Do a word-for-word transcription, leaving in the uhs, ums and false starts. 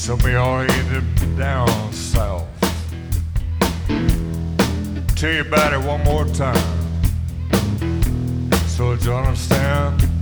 Some of y'all ended down south. Tell you about it one more time so that you understand.